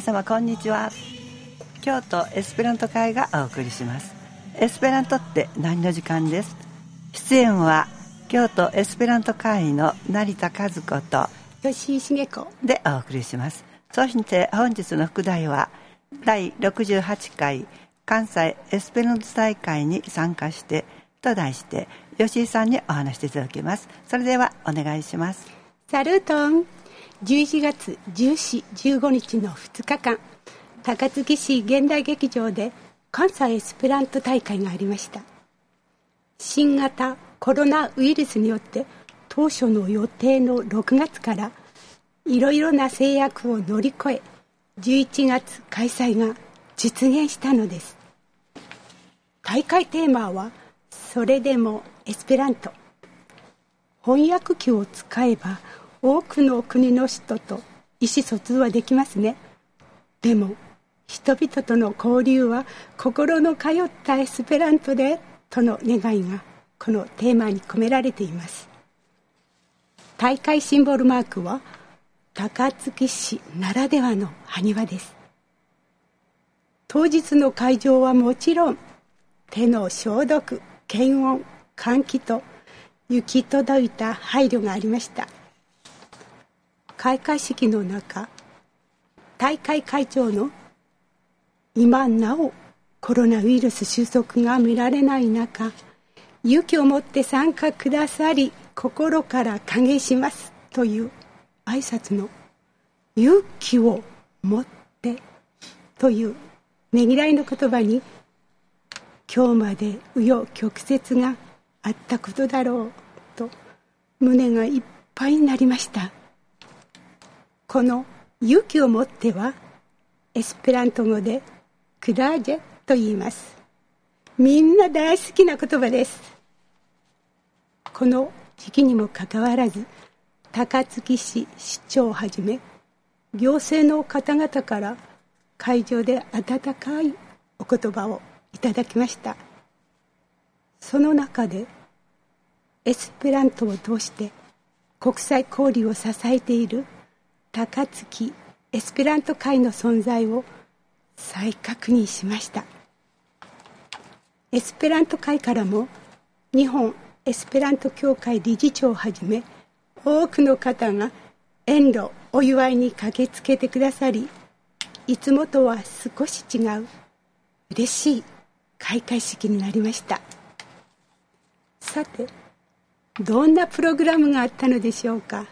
皆様こんにちは。京都エスペラント会がお送りします。エスペラントって何の時間です。出演は京都エスペラント会の成田和子と吉井茂子でお送りします。そして本日の副題は第68回関西エスペラント大会に参加してと題して吉井さんにお話していただきます。それではお願いします。 サルートン。11月14、15日の2日間、高槻市現代劇場で関西エスペラント大会がありました。新型コロナウイルスによって当初の予定の6月からいろいろな制約を乗り越え11月開催が実現したのです。大会テーマはそれでもエスペラント。翻訳機を使えば多くの国の人と意思疎通はできますね。でも人々との交流は心の通ったエスペラントでとの願いがこのテーマに込められています。大会シンボルマークは高槻市ならではの埴輪です。当日の会場はもちろん手の消毒、検温、換気と行き届いた配慮がありました。開会式の中、大会会長の今なおコロナウイルス収束が見られない中、勇気を持って参加くださり心から歓迎しますという挨拶の勇気を持ってというねぎらいの言葉に今日まで紆余曲折があったことだろうと胸がいっぱいになりました。この勇気を持ってはエスペラント語でクラージェと言います。みんな大好きな言葉です。この時期にもかかわらず高槻市市長をはじめ行政の方々から会場で温かいお言葉をいただきました。その中でエスペラントを通して国際交流を支えている高槻エスペラント会の存在を再確認しました。エスペラント会からも日本エスペラント協会理事長をはじめ多くの方が遠路お祝いに駆けつけてくださり、いつもとは少し違う嬉しい開会式になりました。さて、どんなプログラムがあったのでしょうか。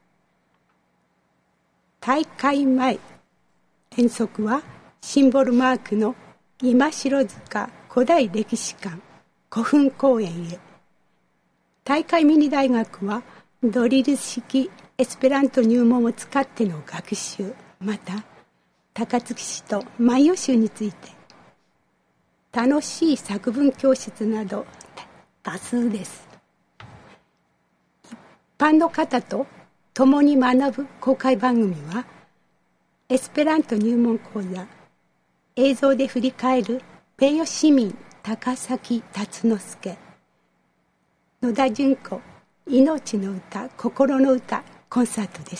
大会前、遠足はシンボルマークの今城塚古代歴史館古墳公園へ。大会ミニ大学はドリル式エスペラント入門を使っての学習、また高槻市と万葉集について楽しい作文教室など多数です。一般の方と共に学ぶ公開番組はエスペラント入門講座、映像で振り返る名誉市民高崎達之助、野田純子命の歌心の歌コンサートです。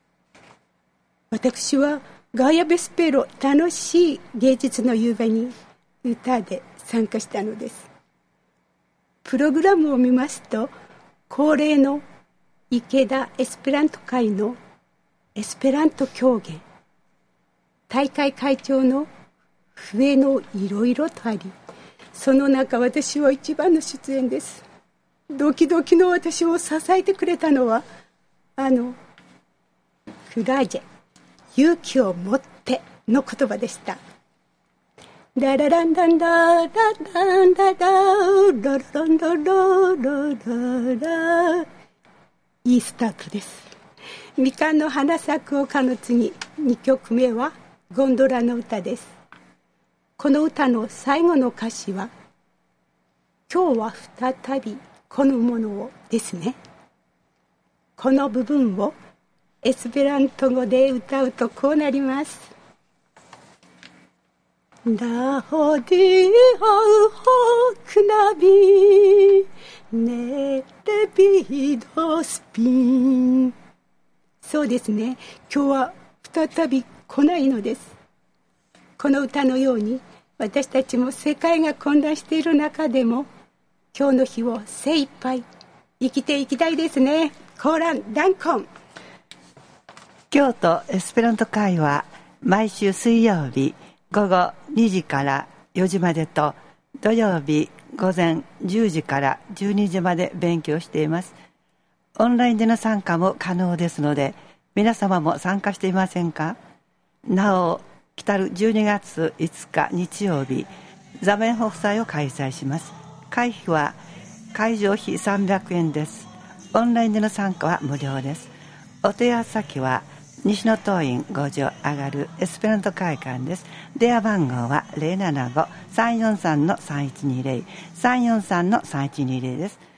私はガイアベスペロ楽しい芸術の夕べに歌で参加したのです。プログラムを見ますと恒例の池田エスペラント会のエスペラント狂言、大会会長の笛のいろいろとあり、その中私は一番の出演です。ドキドキの私を支えてくれたのはクラージェ、勇気を持っての言葉でした。ダラランダンダラランダダラランダラララ、いいスタートです。みかんの花咲く丘の次、2曲目はゴンドラの歌です。この歌の最後の歌詞は今日は再びこのものをですね。この部分をエスペラント語で歌うとこうなります。ラホディアウホクナビネレビドスピン。そうですね、今日は再び来ないのです。この歌のように、私たちも世界が混乱している中でも、今日の日を精一杯生きていきたいですね。コーランダンコン。 京都エスペラント会は毎週水曜日午後2時から4時までと、土曜日午前10時から12時まで勉強しています。オンラインでの参加も可能ですので、皆様も参加していませんか？なお、来たる12月5日日曜日、座面北斎を開催します。会費は会場費300円です。オンラインでの参加は無料です。お問い合わせ先は西野東院5条上がるエスペラント会館です。電話番号は 075-343-3120 343-3120です。